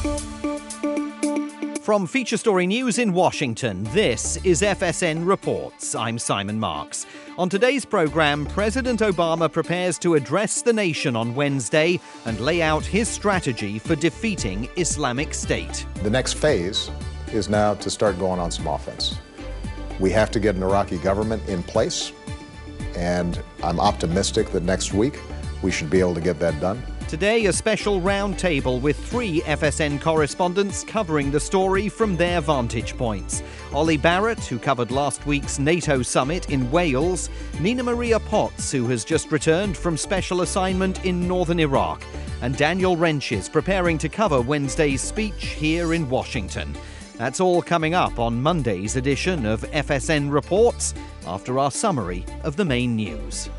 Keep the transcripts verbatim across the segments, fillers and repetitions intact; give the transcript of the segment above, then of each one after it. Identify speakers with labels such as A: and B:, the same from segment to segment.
A: From Feature Story News in Washington, this is F S N Reports. I'm Simon Marks. On today's program, President Obama prepares to address the nation on Wednesday and lay out his strategy for defeating Islamic State.
B: The next phase is now to start going on some offense. We have to get an Iraqi government in place, and I'm optimistic that next week we should be able to get that done.
A: Today, a special roundtable with three F S N correspondents covering the story from their vantage points. Ollie Barrett, who covered last week's NATO summit in Wales, Nina Maria Potts, who has just returned from special assignment in northern Iraq, and Daniel Wrenches, preparing to cover Wednesday's speech here in Washington. That's all coming up on Monday's edition of F S N Reports, after our summary of the main news.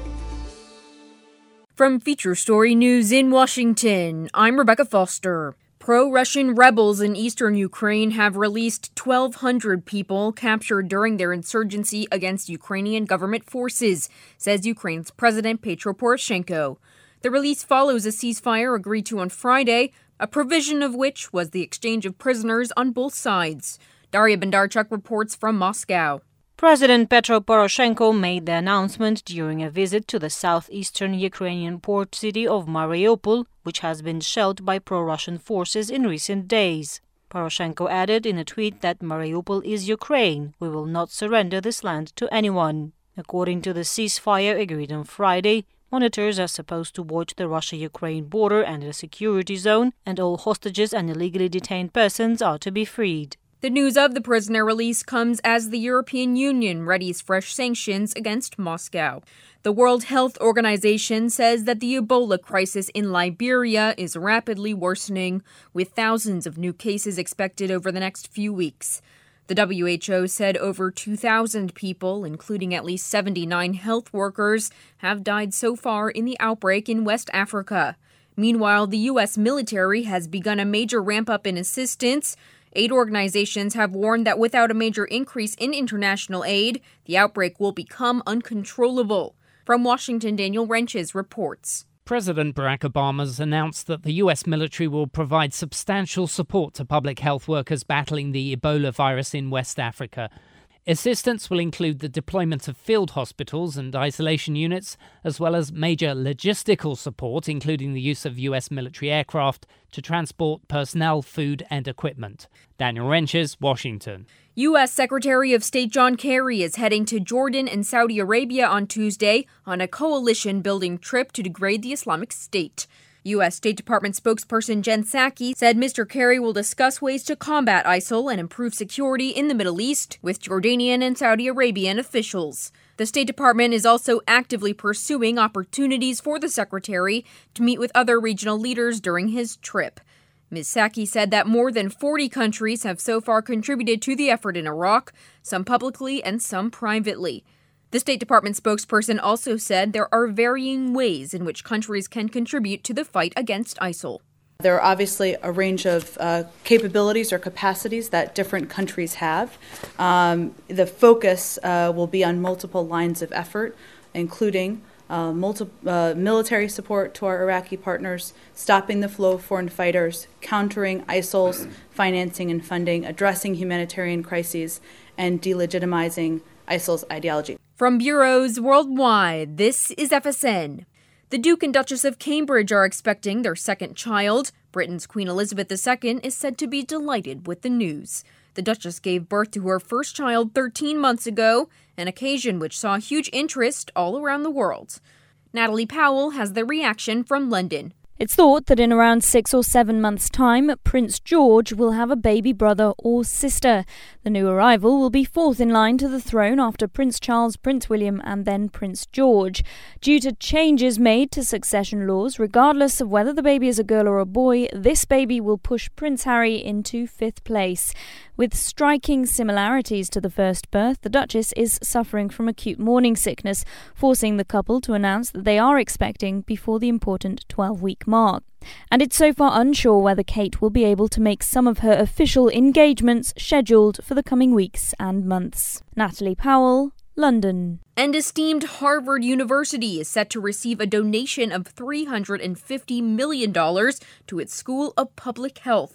C: From Feature Story News in Washington, I'm Rebecca Foster. Pro-Russian rebels in eastern Ukraine have released twelve hundred people captured during their insurgency against Ukrainian government forces, says Ukraine's President Petro Poroshenko. The release follows a ceasefire agreed to on Friday, a provision of which was the exchange of prisoners on both sides. Daria Bendarchuk reports from Moscow.
D: President Petro Poroshenko made the announcement during a visit to the southeastern Ukrainian port city of Mariupol, which has been shelled by pro-Russian forces in recent days. Poroshenko added in a tweet that Mariupol is Ukraine. We will not surrender this land to anyone. According to the ceasefire agreed on Friday, monitors are supposed to watch the Russia-Ukraine border and the security zone, and all hostages and illegally detained persons are to be freed.
C: The news of the prisoner release comes as the European Union readies fresh sanctions against Moscow. The World Health Organization says that the Ebola crisis in Liberia is rapidly worsening, with thousands of new cases expected over the next few weeks. The W H O said over two thousand people, including at least seventy-nine health workers, have died so far in the outbreak in West Africa. Meanwhile, the U S military has begun a major ramp-up in assistance. Aid organizations have warned that without a major increase in international aid, the outbreak will become uncontrollable. From Washington, Daniel Wrenches reports.
E: President Barack Obama has announced that the U S military will provide substantial support to public health workers battling the Ebola virus in West Africa. Assistance will include the deployment of field hospitals and isolation units, as well as major logistical support, including the use of U S military aircraft to transport personnel, food and equipment. Daniel Wrenches, Washington.
C: U S Secretary of State John Kerry is heading to Jordan and Saudi Arabia on Tuesday on a coalition-building trip to degrade the Islamic State. U S State Department spokesperson Jen Psaki said Mister Kerry will discuss ways to combat ISIL and improve security in the Middle East with Jordanian and Saudi Arabian officials. The State Department is also actively pursuing opportunities for the secretary to meet with other regional leaders during his trip. Miz Psaki said that more than forty countries have so far contributed to the effort in Iraq, some publicly and some privately. The State Department spokesperson also said there are varying ways in which countries can contribute to the fight against ISIL.
F: There are obviously a range of uh, capabilities or capacities that different countries have. Um, the focus uh, will be on multiple lines of effort, including uh, multi- uh, military support to our Iraqi partners, stopping the flow of foreign fighters, countering ISIL's financing and funding, addressing humanitarian crises, and delegitimizing ISIL's ideology.
C: From bureaus worldwide, this is F S N. The Duke and Duchess of Cambridge are expecting their second child. Britain's Queen Elizabeth the Second is said to be delighted with the news. The Duchess gave birth to her first child thirteen months ago, an occasion which saw huge interest all around the world. Natalie Powell has the reaction from London.
G: It's thought that in around six or seven months' time, Prince George will have a baby brother or sister. The new arrival will be fourth in line to the throne after Prince Charles, Prince William and then Prince George. Due to changes made to succession laws, regardless of whether the baby is a girl or a boy, this baby will push Prince Harry into fifth place. With striking similarities to the first birth, the Duchess is suffering from acute morning sickness, forcing the couple to announce that they are expecting before the important twelve-week mark. And it's so far unsure whether Kate will be able to make some of her official engagements scheduled for the coming weeks and months. Natalie Powell, London.
C: And esteemed Harvard University is set to receive a donation of three hundred fifty million dollars to its School of Public Health.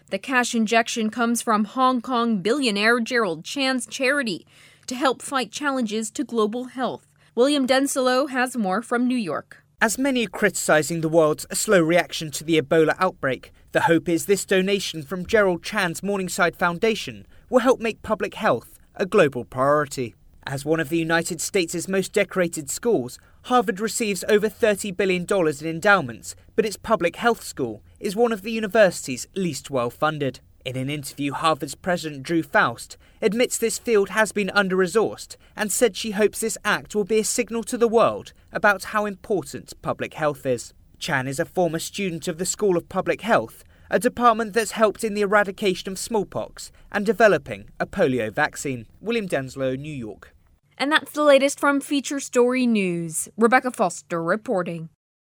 C: The cash injection comes from Hong Kong billionaire Gerald Chan's charity to help fight challenges to global health. William Denslow has more from New York.
H: As many are criticising the world's slow reaction to the Ebola outbreak, the hope is this donation from Gerald Chan's Morningside Foundation will help make public health a global priority. As one of the United States' most decorated schools, Harvard receives over thirty billion dollars in endowments, but its public health school is one of the university's least well-funded. In an interview, Harvard's president Drew Faust admits this field has been under-resourced and said she hopes this act will be a signal to the world about how important public health is. Chan is a former student of the School of Public Health, a department that's helped in the eradication of smallpox and developing a polio vaccine. William Denslow, New York.
C: And that's the latest from Feature Story News. Rebecca Foster reporting.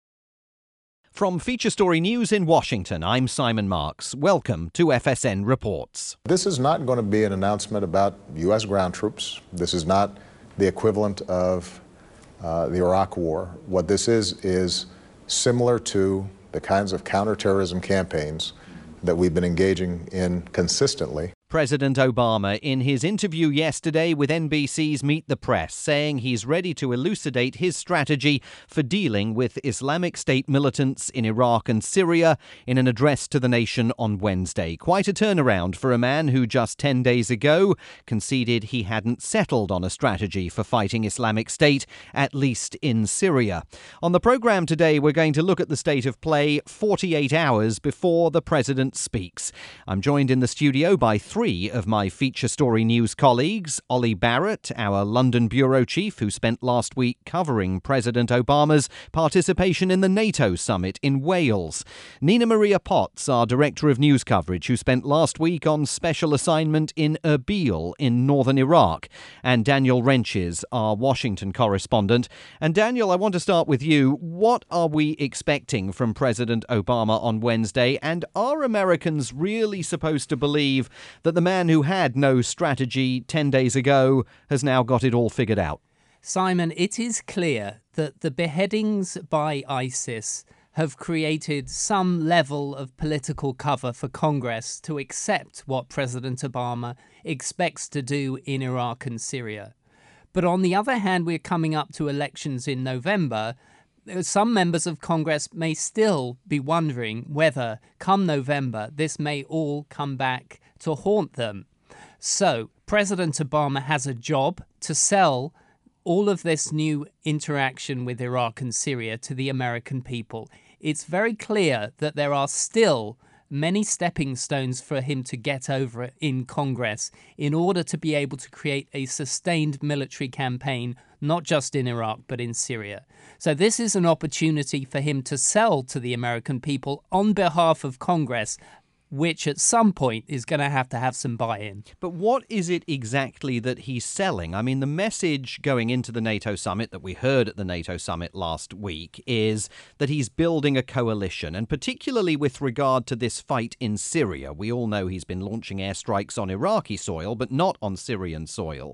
A: From Feature Story News in Washington, I'm Simon Marks. Welcome to F S N Reports.
B: This is not going to be an announcement about U S ground troops. This is not the equivalent of uh, the Iraq War. What this is, is similar to the kinds of counterterrorism campaigns that we've been engaging in consistently.
A: President Obama, in his interview yesterday with N B C's Meet the Press, saying he's ready to elucidate his strategy for dealing with Islamic State militants in Iraq and Syria in an address to the nation on Wednesday. Quite a turnaround for a man who just ten days ago conceded he hadn't settled on a strategy for fighting Islamic State, at least in Syria. On the programme today, we're going to look at the state of play forty-eight hours before the president speaks. I'm joined in the studio by three Three of my Feature Story News colleagues: Ollie Barrett, our London bureau chief, who spent last week covering President Obama's participation in the NATO summit in Wales; Nina Maria Potts, our director of news coverage, who spent last week on special assignment in Erbil in northern Iraq; and Daniel Wrenches, our Washington correspondent. And Daniel, I want to start with you. What are we expecting from President Obama on Wednesday? And are Americans really supposed to believe that the man who had no strategy ten days ago has now got it all figured out?
E: Simon, it is clear that the beheadings by ISIS have created some level of political cover for Congress to accept what President Obama expects to do in Iraq and Syria. But on the other hand, we're coming up to elections in November. Some members of Congress may still be wondering whether, come November, this may all come back to haunt them. So, President Obama has a job to sell all of this new interaction with Iraq and Syria to the American people. It's very clear that there are still many stepping stones for him to get over in Congress in order to be able to create a sustained military campaign, not just in Iraq, but in Syria. So this is an opportunity for him to sell to the American people on behalf of Congress, which at some point is going to have to have some buy-in.
A: But what is it exactly that he's selling? I mean, the message going into the NATO summit that we heard at the NATO summit last week is that he's building a coalition, and particularly with regard to this fight in Syria. We all know he's been launching airstrikes on Iraqi soil, but not on Syrian soil.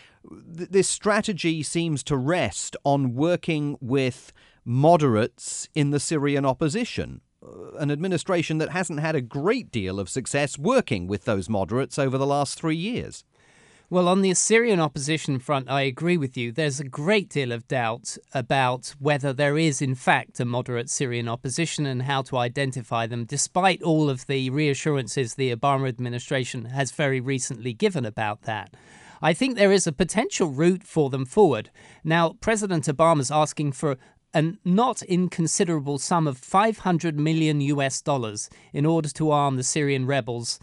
A: This strategy seems to rest on working with moderates in the Syrian opposition, an administration that hasn't had a great deal of success working with those moderates over the last three years.
E: Well, on the Syrian opposition front, I agree with you. There's a great deal of doubt about whether there is, in fact, a moderate Syrian opposition and how to identify them, despite all of the reassurances the Obama administration has very recently given about that. I think there is a potential route for them forward. Now, President Obama's asking for a not inconsiderable sum of five hundred million U S dollars in order to arm the Syrian rebels.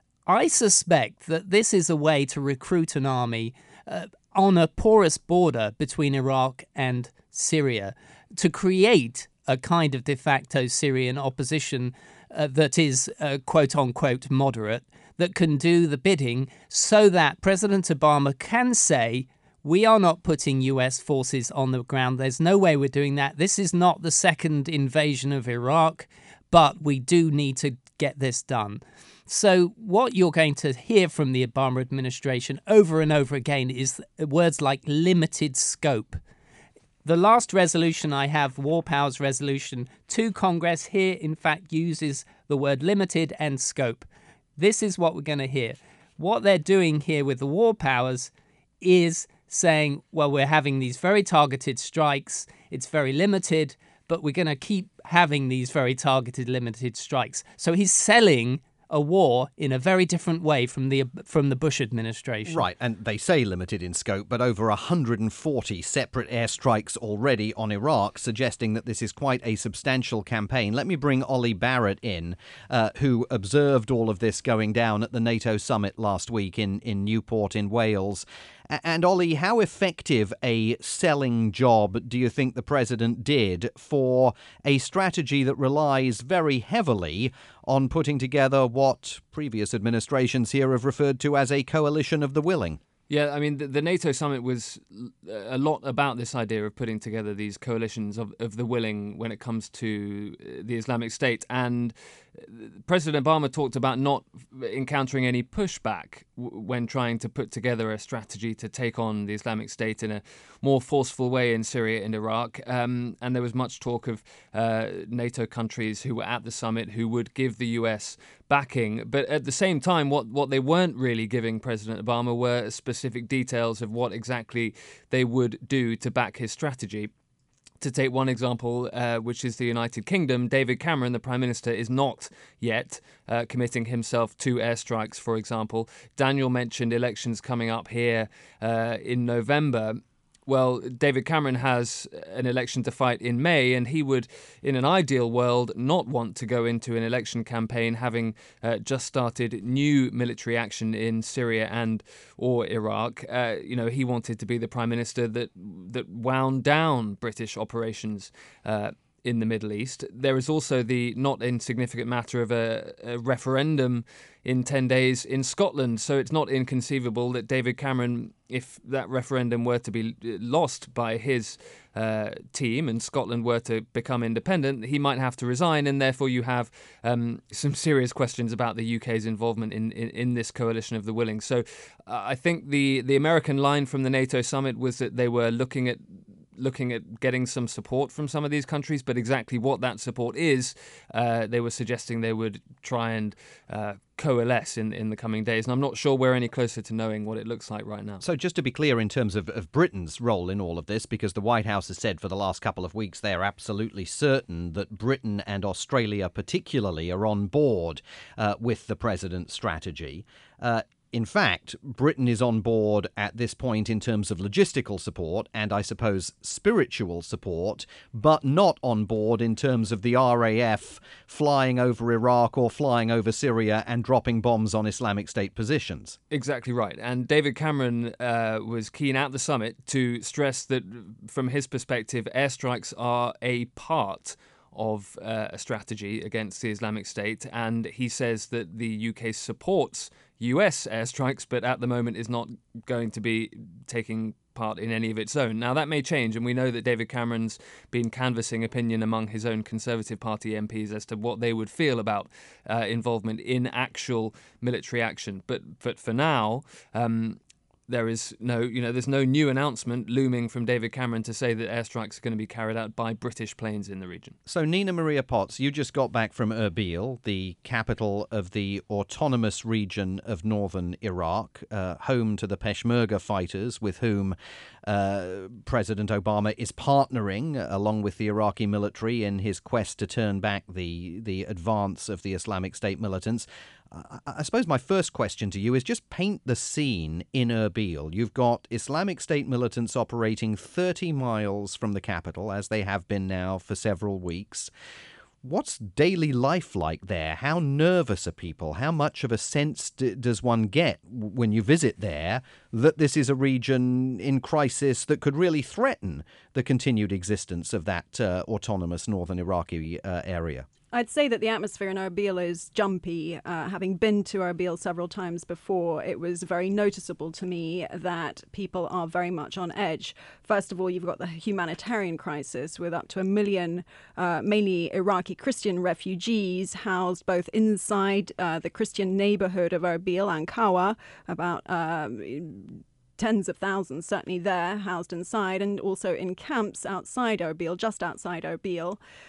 E: I suspect that this is a way to recruit an army uh, on a porous border between Iraq and Syria to create a kind of de facto Syrian opposition uh, that is uh, quote-unquote moderate, that can do the bidding so that President Obama can say, we are not putting U S forces on the ground. There's no way we're doing that. This is not the second invasion of Iraq, but we do need to get this done. So what you're going to hear from the Obama administration over and over again is words like limited scope. The last resolution I have, War Powers Resolution to Congress, here in fact uses the word limited and scope. this is what we're going to hear. What they're doing here with the war powers is saying, well, we're having these very targeted strikes. It's very limited, but we're going to keep having these very targeted, limited strikes. So he's selling a war in a very different way from the from the Bush administration.
A: Right, and they say limited in scope, but over one hundred forty separate airstrikes already on Iraq, suggesting that this is quite a substantial campaign. Let me bring Ollie Barrett in, uh, who observed all of this going down at the NATO summit last week in, in Newport in Wales. And Ollie, how effective a selling job do you think the president did for a strategy that relies very heavily on putting together what previous administrations here have referred to as a coalition of the willing?
I: Yeah, I mean, the, the NATO summit was a lot about this idea of putting together these coalitions of, of the willing when it comes to the Islamic State. And President Obama talked about not encountering any pushback w- when trying to put together a strategy to take on the Islamic State in a more forceful way in Syria and Iraq. Um, and there was much talk of uh, NATO countries who were at the summit who would give the U S backing. But at the same time, what, what they weren't really giving President Obama were specific details of what exactly they would do to back his strategy. To take one example, uh, which is the United Kingdom, David Cameron, the Prime Minister, is not yet uh, committing himself to airstrikes, for example. Daniel mentioned elections coming up here uh, in November. Well, David Cameron has an election to fight in May, and he would, in an ideal world, not want to go into an election campaign having uh, just started new military action in Syria and or Iraq. Uh, you know, he wanted to be the prime minister that that wound down British operations uh, in the Middle East. There is also the not insignificant matter of a, a referendum in ten days in Scotland. So it's not inconceivable that David Cameron, if that referendum were to be lost by his uh, team and Scotland were to become independent, he might have to resign. And therefore you have um, some serious questions about the U K's involvement in, in, in this coalition of the willing. So uh, I think the, the American line from the NATO summit was that they were looking at looking at getting some support from some of these countries, but exactly what that support is, uh, they were suggesting they would try and uh, coalesce in, in the coming days. And I'm not sure we're any closer to knowing what it looks like right now.
A: So just to be clear in terms of, of Britain's role in all of this, because the White House has said for the last couple of weeks they're absolutely certain that Britain and Australia particularly are on board uh, with the president's strategy. Uh, In fact, Britain is on board at this point in terms of logistical support and, I suppose, spiritual support, but not on board in terms of the R A F flying over Iraq or flying over Syria and dropping bombs on Islamic State positions.
I: Exactly right. And David Cameron uh, was keen at the summit to stress that, from his perspective, airstrikes are a part of uh, a strategy against the Islamic State. And he says that the U K supports U S airstrikes, but at the moment is not going to be taking part in any of its own. Now, that may change, and we know that David Cameron's been canvassing opinion among his own Conservative Party M Ps as to what they would feel about uh, involvement in actual military action. But, but for now, um, there is no, you know, there's no new announcement looming from David Cameron to say that airstrikes are going to be carried out by British planes in the region.
A: So, Nina Maria Potts, you just got back from Erbil, the capital of the autonomous region of northern Iraq, uh, home to the Peshmerga fighters with whom uh, President Obama is partnering, uh, along with the Iraqi military, in his quest to turn back the, the advance of the Islamic State militants. I suppose my first question to you is just paint the scene in Erbil. You've got Islamic State militants operating thirty miles from the capital, as they have been now for several weeks. What's daily life like there? How nervous are people? How much of a sense d- does one get when you visit there that this is a region in crisis that could really threaten the continued existence of that uh, autonomous northern Iraqi uh, area?
J: I'd say that the atmosphere in Erbil is jumpy. Uh, having been to Erbil several times before, it was very noticeable to me that people are very much on edge. First of all, you've got the humanitarian crisis with up to a million, uh, mainly Iraqi Christian refugees housed both inside uh, the Christian neighborhood of Erbil, Ankawa, about Uh, tens of thousands certainly there, housed inside, and also in camps outside Erbil, just outside Erbil.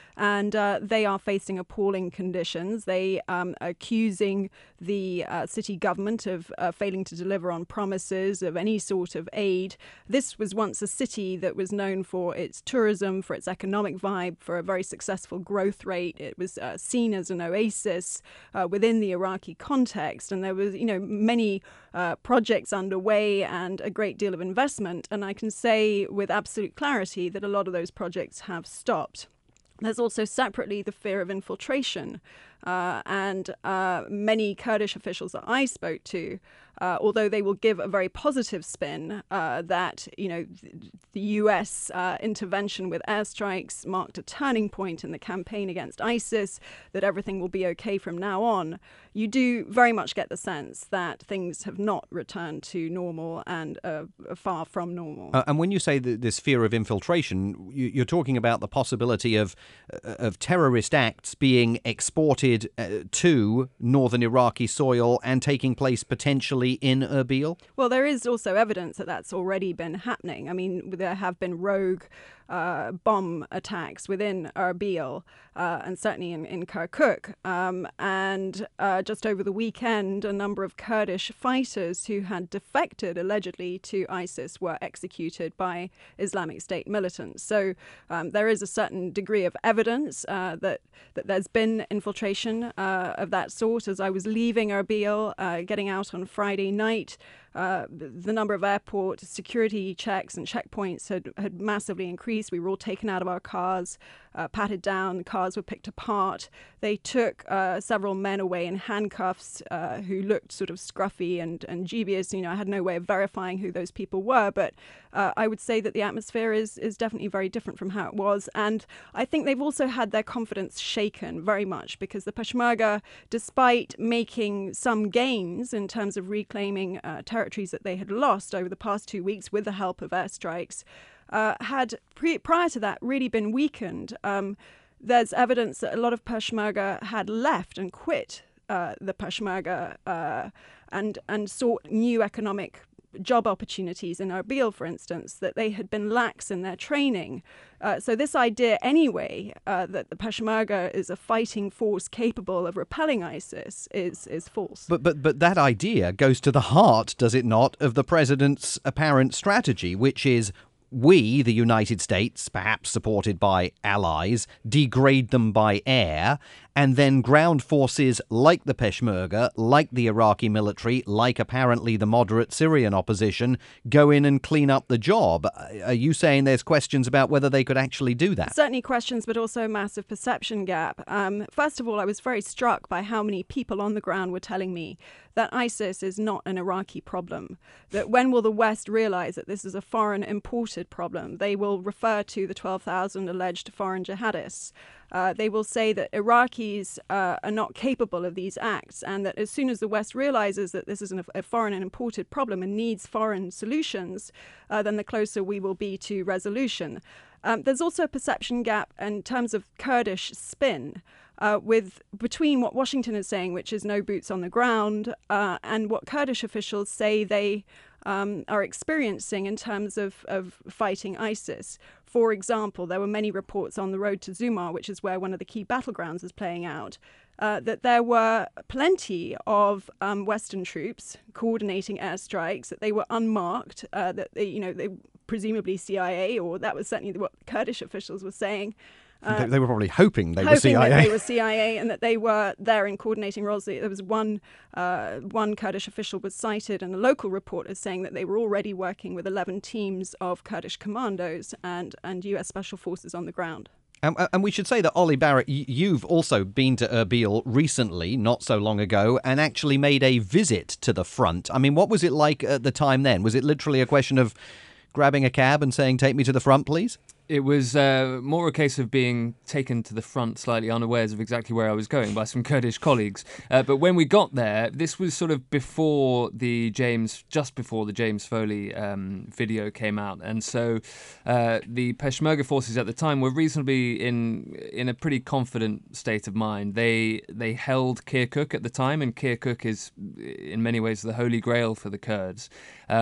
J: and uh, they are facing appalling conditions. They um, are accusing the uh, city government of uh, failing to deliver on promises of any sort of aid. This was once a city that was known for its tourism, for its economic vibe, for a very successful growth rate. It was uh, seen as an oasis uh, within the Iraqi context, and there was, you know, many uh, projects underway and a great deal of investment. And I can say with absolute clarity that a lot of those projects have stopped. There's also separately the fear of infiltration. Uh, and uh, many Kurdish officials that I spoke to, uh, although they will give a very positive spin uh, that, you know, th- the U S uh, intervention with airstrikes marked a turning point in the campaign against ISIS, that everything will be okay from now on, you do very much get the sense that things have not returned to normal and uh, far from normal.
A: Uh, and when you say that this fear of infiltration, you, you're talking about the possibility of of terrorist acts being exported Uh, to northern Iraqi soil and taking place potentially in Erbil?
J: Well, there is also evidence that that's already been happening. I mean, there have been rogue uh, bomb attacks within Erbil uh, and certainly in, in Kirkuk. Um, and uh, just over the weekend, a number of Kurdish fighters who had defected allegedly to ISIS were executed by Islamic State militants. So um, there is a certain degree of evidence uh, that, that there's been infiltration uh, of that sort. As I was leaving Erbil, uh, getting out on Friday night, Uh, the number of airport security checks and checkpoints had, had massively increased. We were all taken out of our cars, uh, patted down, cars were picked apart. They took uh, several men away in handcuffs uh, who looked sort of scruffy and, and dubious. You know, I had no way of verifying who those people were, but uh, I would say that the atmosphere is, is definitely very different from how it was. And I think they've also had their confidence shaken very much because the Peshmerga, despite making some gains in terms of reclaiming uh, territories that they had lost over the past two weeks with the help of airstrikes, uh, had pre- prior to that really been weakened. Um, there's evidence that a lot of Peshmerga had left and quit uh, the Peshmerga uh, and and sought new economic job opportunities in Erbil, for instance, that they had been lax in their training. Uh, so this idea anyway uh, that the Peshmerga is a fighting force capable of repelling ISIS is is false.
A: But but but that idea goes to the heart, does it not, of the president's apparent strategy, which is we, the United States, perhaps supported by allies, degrade them by air, and then ground forces like the Peshmerga, like the Iraqi military, like apparently the moderate Syrian opposition, go in and clean up the job. Are you saying there's questions about whether they could actually do that?
J: Certainly questions, but also a massive perception gap. Um, first of all, I was very struck by how many people on the ground were telling me that ISIS is not an Iraqi problem, that when will the West realize that this is a foreign imported problem? They will refer to the twelve thousand alleged foreign jihadists. Uh, they will say that Iraqis uh, are not capable of these acts, and that as soon as the West realizes that this is an, a foreign and imported problem and needs foreign solutions, uh, then the closer we will be to resolution. Um, there's also a perception gap in terms of Kurdish spin. Uh, with between what Washington is saying, which is no boots on the ground, uh, and what Kurdish officials say they um, are experiencing in terms of, of fighting ISIS. For example, there were many reports on the road to Zumar, which is where one of the key battlegrounds is playing out, uh, that there were plenty of um, Western troops coordinating airstrikes, that they were unmarked, uh, that they, you know, they presumably C I A, or that was certainly what Kurdish officials were saying.
A: Uh, they, they were probably hoping they
J: hoping
A: were C I A.
J: That they were C I A and that they were there in coordinating roles. There was one uh, one Kurdish official was cited in a local report as saying that they were already working with eleven teams of Kurdish commandos and, and U S special forces on the ground.
A: And, and we should say that, Ollie Barrett, you've also been to Erbil recently, not so long ago, and actually made a visit to the front. I mean, what was it like at the time then? Was it literally a question of grabbing a cab and saying, take me to the front, please?
I: It was uh, more a case of being taken to the front slightly unawares of exactly where I was going by some Kurdish colleagues. Uh, but when we got there, this was sort of before the James, just before the James Foley um, video came out. And so uh, the Peshmerga forces at the time were reasonably in in a pretty confident state of mind. They they held Kirkuk at the time, and Kirkuk is in many ways the holy grail for the Kurds. Um,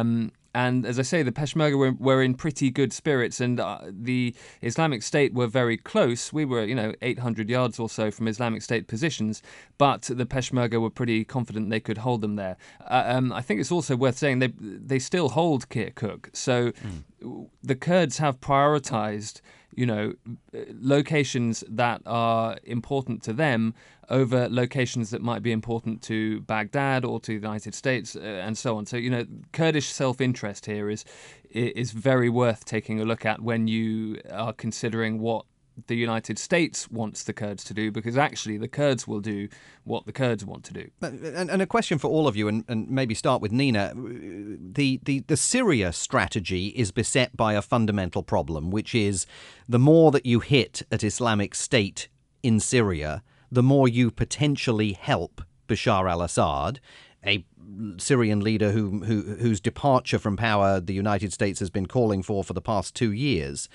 I: And as I say, the Peshmerga were, were in pretty good spirits, and uh, the Islamic State were very close. We were, you know, eight hundred yards or so from Islamic State positions, but the Peshmerga were pretty confident they could hold them there. Uh, um, I think it's also worth saying they they still hold Kirkuk, so mm. the Kurds have prioritized, you know, locations that are important to them over locations that might be important to Baghdad or to the United States, uh, and so on. So, you know, Kurdish self-interest here is is very worth taking a look at when you are considering what the United States wants the Kurds to do, because actually the Kurds will do what the Kurds want to do.
A: And, and a question for all of you, and, and maybe start with Nina. The, the, the Syria strategy is beset by a fundamental problem, which is the more that you hit at Islamic State in Syria, the more you potentially help Bashar al-Assad, a Syrian leader who, who, whose departure from power the United States has been calling for for the past two years.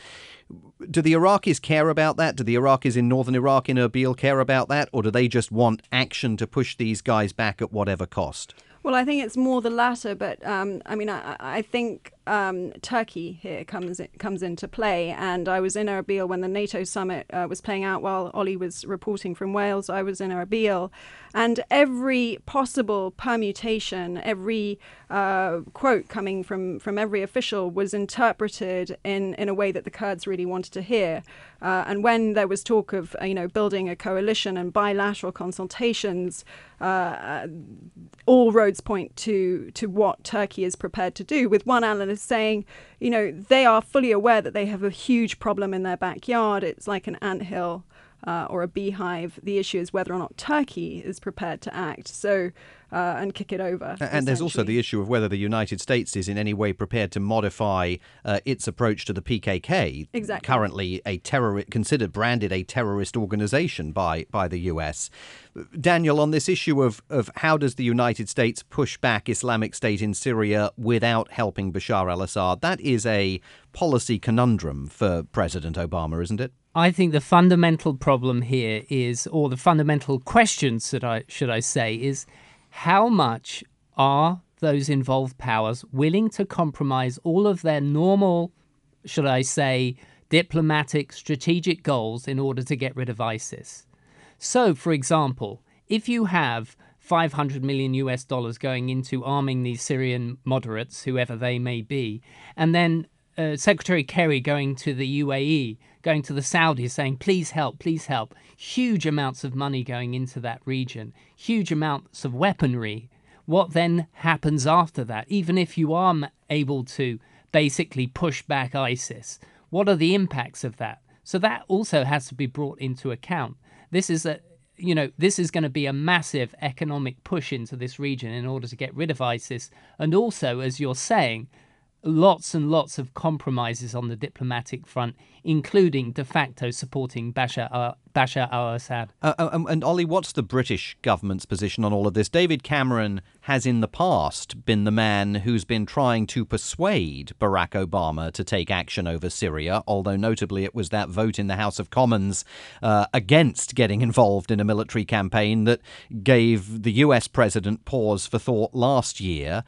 A: Do the Iraqis care about that? Do the Iraqis in northern Iraq, in Erbil, care about that? Or do they just want action to push these guys back at whatever cost?
J: Well, I think it's more the latter, but um, I mean, I, I think um, Turkey here comes comes into play. And I was in Erbil when the NATO summit uh, was playing out while Ollie was reporting from Wales. I was in Erbil, and every possible permutation, every uh, quote coming from, from every official was interpreted in, in a way that the Kurds really wanted to hear. Uh, and when there was talk of, uh, you know, building a coalition and bilateral consultations, uh, all roads point to to what Turkey is prepared to do, with one analyst saying, you know, they are fully aware that they have a huge problem in their backyard. It's like an anthill uh, or a beehive. The issue is whether or not Turkey is prepared to act. So Uh, and kick it over.
A: And there's also the issue of whether the United States is in any way prepared to modify uh, its approach to the P K K,
J: exactly.
A: currently a terror considered branded a terrorist organization by by the U S. Daniel, on this issue of, of how does the United States push back Islamic State in Syria without helping Bashar al-Assad, that is a policy conundrum for President Obama, isn't it?
E: I think the fundamental problem here is, or the fundamental questions that I should I say is, how much are those involved powers willing to compromise all of their normal, should I say, diplomatic, strategic goals in order to get rid of ISIS? So, for example, if you have five hundred million U S dollars going into arming these Syrian moderates, whoever they may be, and then uh, Secretary Kerry going to the U A E, going to the Saudis saying, please help, please help. Huge amounts of money going into that region, huge amounts of weaponry. What then happens after that? Even if you are able to basically push back ISIS, what are the impacts of that? So that also has to be brought into account. This is a, you know, this is going to be a massive economic push into this region in order to get rid of ISIS. And also, as you're saying, lots and lots of compromises on the diplomatic front, including de facto supporting Bashar, uh, Bashar al-Assad.
A: Uh, um, and Ollie, what's the British government's position on all of this? David Cameron has in the past been the man who's been trying to persuade Barack Obama to take action over Syria, although notably it was that vote in the House of Commons uh, against getting involved in a military campaign that gave the U S president pause for thought last year.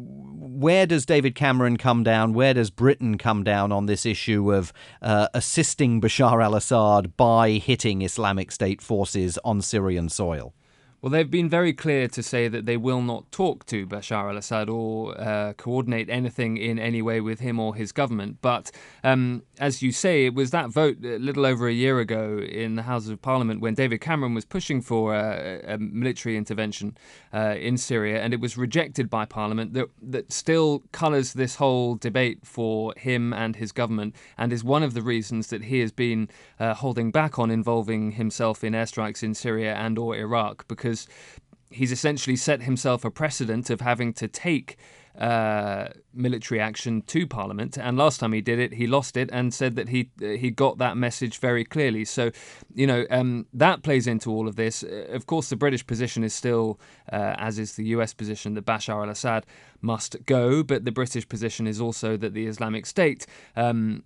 A: Where does David Cameron come down? Where does Britain come down on this issue of uh, assisting Bashar al-Assad by hitting Islamic State forces on Syrian soil?
I: Well, they've been very clear to say that they will not talk to Bashar al-Assad or uh, coordinate anything in any way with him or his government. But um, as you say, it was that vote a little over a year ago in the Houses of Parliament when David Cameron was pushing for a, a military intervention uh, in Syria, and it was rejected by Parliament, that, that still colours this whole debate for him and his government, and is one of the reasons that he has been uh, holding back on involving himself in airstrikes in Syria and or Iraq, because he's essentially set himself a precedent of having to take uh, military action to Parliament. And last time he did it, he lost it and said that he he got that message very clearly. So, you know, um, that plays into all of this. Of course, the British position is still, uh, as is the U S position, that Bashar al-Assad must go. But the British position is also that the Islamic State um,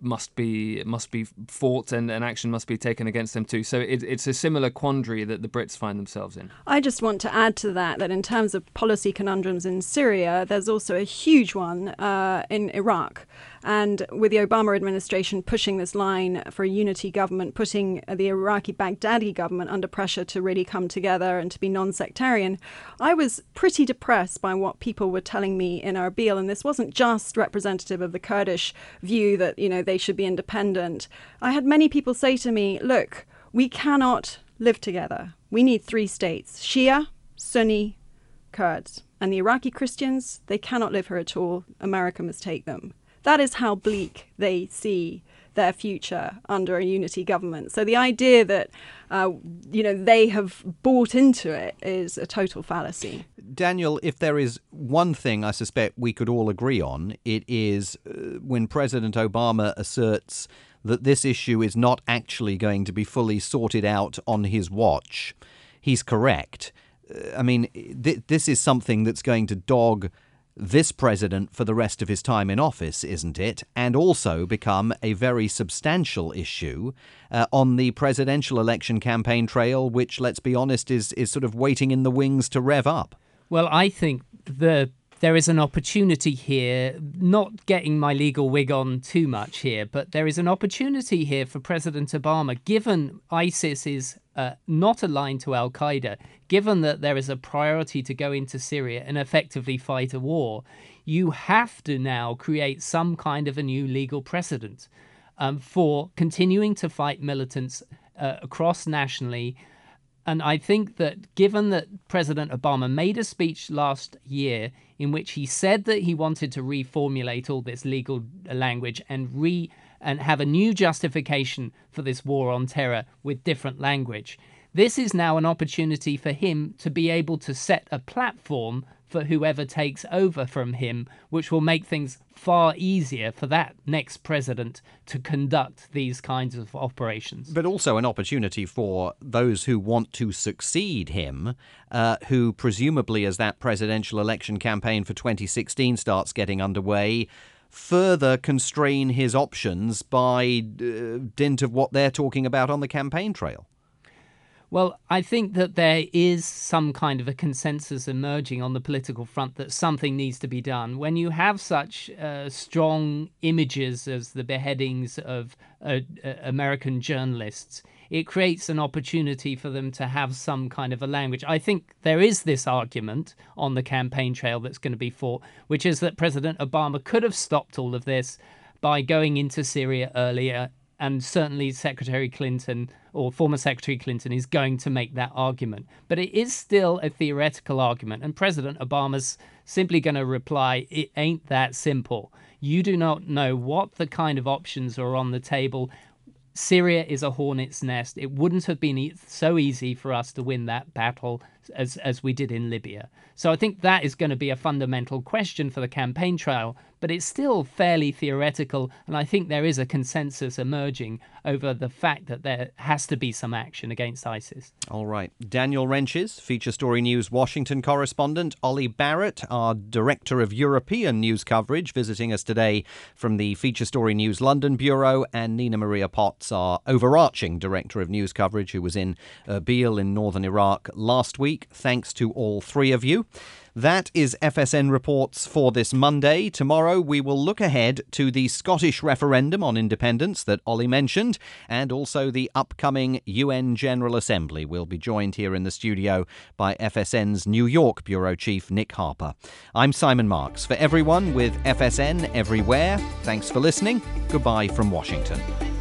I: must be must be fought and, and action must be taken against them too. So it, it's a similar quandary that the Brits find themselves in.
J: I just want to add to that that in terms of policy conundrums in Syria, there's also a huge one uh, in Iraq. And with the Obama administration pushing this line for a unity government, putting the Iraqi Baghdadi government under pressure to really come together and to be non-sectarian, I was pretty depressed by what people were telling me in Erbil. And this wasn't just representative of the Kurdish view that, you know, they should be independent. I had many people say to me, look, we cannot live together. We need three states, Shia, Sunni, Kurds. And the Iraqi Christians, they cannot live here at all. America must take them. That is how bleak they see their future under a unity government. So the idea that, uh, you know, they have bought into it is a total fallacy.
A: Daniel, if there is one thing I suspect we could all agree on, it is uh, when President Obama asserts that this issue is not actually going to be fully sorted out on his watch, he's correct. Uh, I mean, th- this is something that's going to dog this president for the rest of his time in office, isn't it? And also become a very substantial issue uh, on the presidential election campaign trail, which, let's be honest, is, is sort of waiting in the wings to rev up.
E: Well, I think the there is an opportunity here, not getting my legal wig on too much here, but there is an opportunity here for President Obama, given ISIS is uh, not aligned to Al-Qaeda, given that there is a priority to go into Syria and effectively fight a war, you have to now create some kind of a new legal precedent um, for continuing to fight militants uh, across nationally. And I think that given that President Obama made a speech last year in which he said that he wanted to reformulate all this legal language and re and have a new justification for this war on terror with different language, this is now an opportunity for him to be able to set a platform for whoever takes over from him, which will make things far easier for that next president to conduct these kinds of operations.
A: But also an opportunity for those who want to succeed him, uh, who presumably as that presidential election campaign for twenty sixteen starts getting underway, further constrain his options by uh, dint of what they're talking about on the campaign trail.
E: Well, I think that there is some kind of a consensus emerging on the political front that something needs to be done. When you have such uh, strong images as the beheadings of uh, uh, American journalists, it creates an opportunity for them to have some kind of a language. I think there is this argument on the campaign trail that's going to be fought, which is that President Obama could have stopped all of this by going into Syria earlier. And certainly Secretary Clinton or former Secretary Clinton is going to make that argument. But it is still a theoretical argument. And President Obama's simply going to reply, it ain't that simple. You do not know what the kind of options are on the table. Syria is a hornet's nest. It wouldn't have been e- so easy for us to win that battle as, as we did in Libya. So I think that is going to be a fundamental question for the campaign trail, but it's still fairly theoretical, and I think there is a consensus emerging over the fact that there has to be some action against ISIS.
A: All right. Daniel Renches, Feature Story News Washington correspondent, Ollie Barrett, our Director of European News Coverage, visiting us today from the Feature Story News London Bureau, and Nina Maria Potts, our overarching Director of News Coverage, who was in Erbil in northern Iraq last week. Thanks to all three of you. That is F S N Reports for this Monday. Tomorrow we will look ahead to the Scottish referendum on independence that Ollie mentioned, and also the upcoming U N General Assembly. We'll be joined here in the studio by F S N's New York Bureau Chief Nick Harper. I'm Simon Marks. For everyone with F S N everywhere, thanks for listening. Goodbye from Washington.